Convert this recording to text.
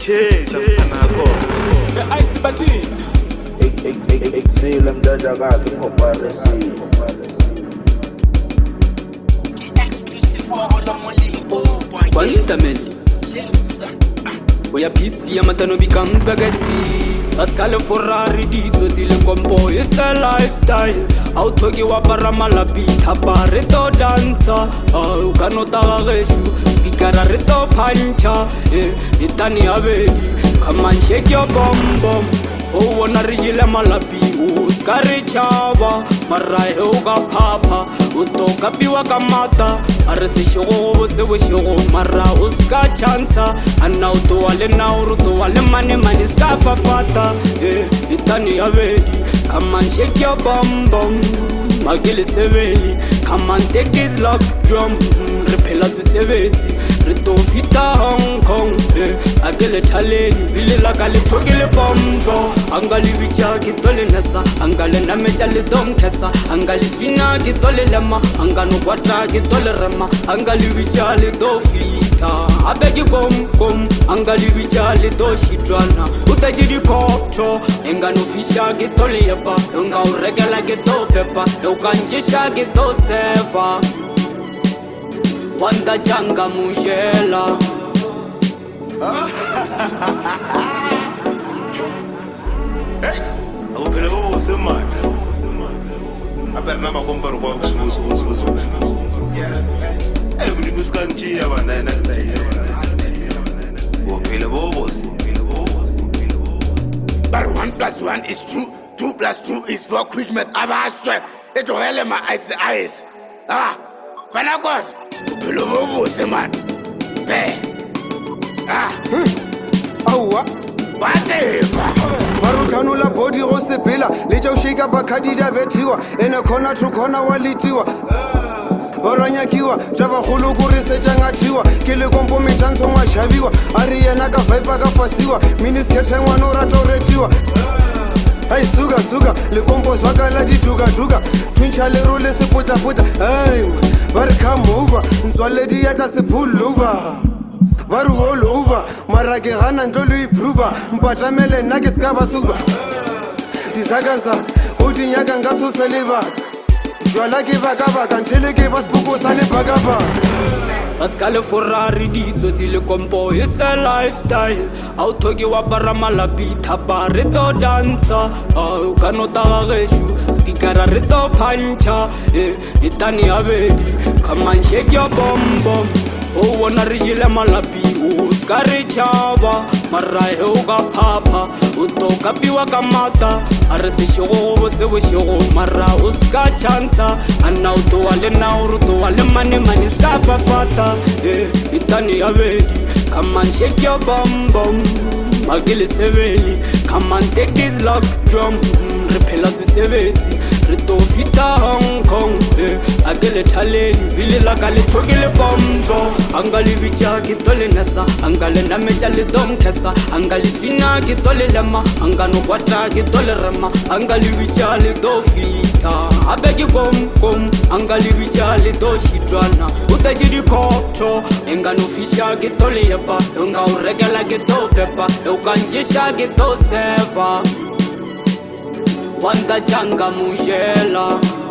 Check anako. Ice bati. Ik feel hem dat je gaat in op haar resie. Quantamente. Oya PC amatano becomes spaghetti. Pascal Ferrari dito zile compo is a lifestyle. Autogi wa paramala beat reto danza. Ukanota geshu speaker reto pancha. Itani abedi come and shake your bum bum. Oh wana rijile malapi uskari chava marai uga papa utoka biwa kamata arese shogo se shogo mara uska chansa anauto wale nauruto wale mani ska fafata itani abedi come and shake your bum bum magile seveli come and take this lock drum repela the seveti reto fita Hong Kong agile taleni bile la kale togile bomjo angali vicha kitole nasa angale na mecha le dom kesa angali fina kitole lema angano kwata kitole rema angali vicha le do fita abegi kom angali vicha le do shitrana utajiri koto engano fisha kitole yeba nga uregela kito pepa ukanjisha kito seva Wanda janga mujela Hey, awuphela usemada. Aberna makombaro kwa usu. Hey, buli muskanchi abana. Wophela bobos. But 1 + 1 is 2, 2 + 2 is 4. Quick math, abashwe. Etohele ma ice. Fana God. Uphela bobos man. Be. Awa Whatever. Barutanula body go sepela le tša shika bakadi da betiwa ene khona tho khona walitiwa baranyakiwa taba kholo go re setša ngathiwa ke le kompo metšhantsho ngwa tšhabiwa a re yena ka vibe ka fasiwa miniskete ngwana o rata o retiwa hai suka le kompo swaka la dituka twintsha le role se puta hai ba re come over ntswaledi ya tla se pull over Baru all over, marake gana ntlo lo improve mpatamele nna ke ska ba suba disakazaka go dinyaka nka so fele baka jwala ke baka nthele ke ba sebuko sa le baka Pascal Ferrari dito zile compo is a lifestyle Autogi wa paramala beat reto danza ukanota geshu speaker reto pancha itani abedi come and shake your bum bum Oh wana rijile malapi uskari chava marai uga papa utoka biwa kamata arese shogo se shogo mara uska chansa anauto wale nauruto wale mani ska fafata itani abedi come and shake your bum bum magile seveli come and take this lock drum repela the seveti reto fita Hong Kong agile taleni bile la kale togile bomjo angali vicha kitole nasa angale na mecha le dom kesa angali fina kitole lema angano kwata kitole rema angali vicha le do fita abegi kom angali vicha le do shitrana utajiri koto engano fisha kitole yeba nga uregela kito pepa ukanjisha kito seva Wanda janga mujela